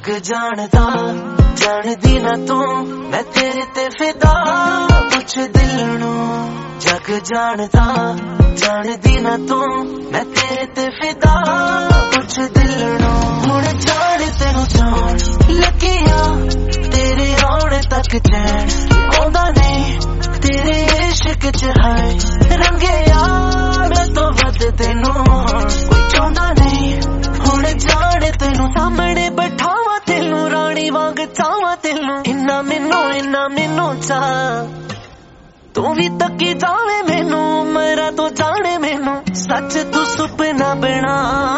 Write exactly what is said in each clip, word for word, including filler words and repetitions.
जग जानदा जानदी ना तू मैं तेरे ते फिदा कुछ दिल नू जग जानदा जानदी ना तू मैं तेरे ते फिदा कुछ दिल नू हुण जान तेनू जान लगिया तेरे आने तक चैन आउंदा नहीं तेरे इश्क च है रंगे यार मैं तो वध तेनू कोई चाहुंदा नहीं हुण जान तेनू सामने बैठावा तेनू रानी वांग चाहवा तेनू इन्ना मैनू इन्ना मैनू चा तू भी तकी जावे मैनू मेरा तो जाने मैनू सच तू सुपना बना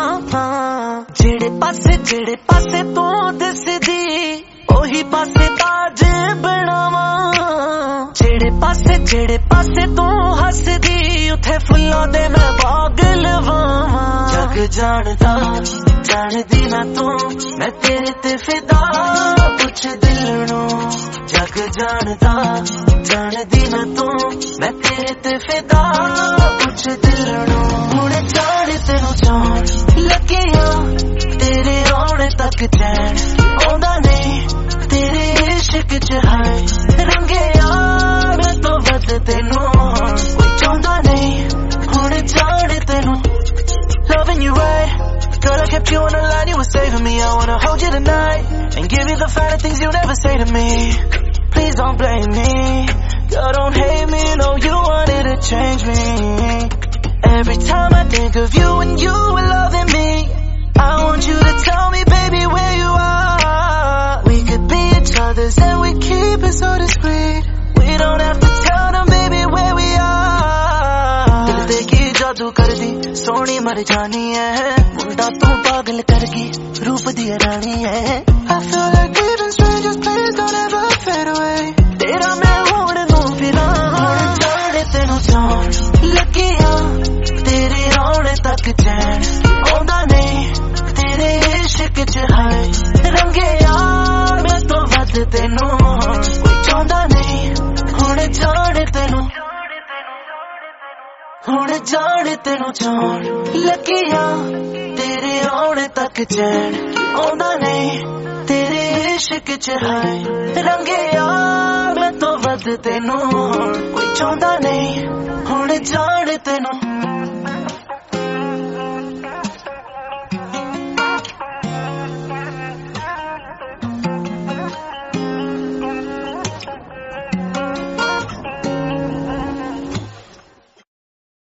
जेड़े पासे जेड़े पासे तू दिसदी ओही पासे ताज बनावा जेड़े पासे जेड़े पासे तू हसदी उथे फुल्लां दे मैं बाग लवावा जग जानदा जानदी ना तू मैं तेरे ते फिदा कुछ दिल नू जग जानदा जानदी ना तू मैं तेरे ते फिदा कुछ दिल नू हुण जान तेनू जान लगिया तेरे आने तक चैन आउंदा नहीं तेरे इश्क च है रंगे यार मैं तो वध तेनू कोई चाहुंदा नहीं हुण जान तेनू loving you right girl I kept you on the line you were saving me I wanna hold you tonight and give you the finer things you never say to me please don't blame me girl don't hate me no you wanted to change me every time I think of you and you were loving me I want you to tell me baby where you are we could be each other's and we keep it so discreet we don't have to tell them baby where we are dil de ki jadoo kardi soni mar jani hai munda tu pagal kargi roop di rani hai I feel like even strangers please don't ever fade away tera main hone nu fira hun jaane tenu jaan lagiya tere aane tak chैन aunda nahi tere ishq ch hai range yaar main to vad tenu koi chahuंदा nahi hun jaane tenu हुण जान तेनू जान लगिया तेरे आने तक चैन आउंदा नहीं तेरे इश्क च है रंगे यार मैं तो वध तेनू कोई चाहुंदा नहीं हुण जान तेनू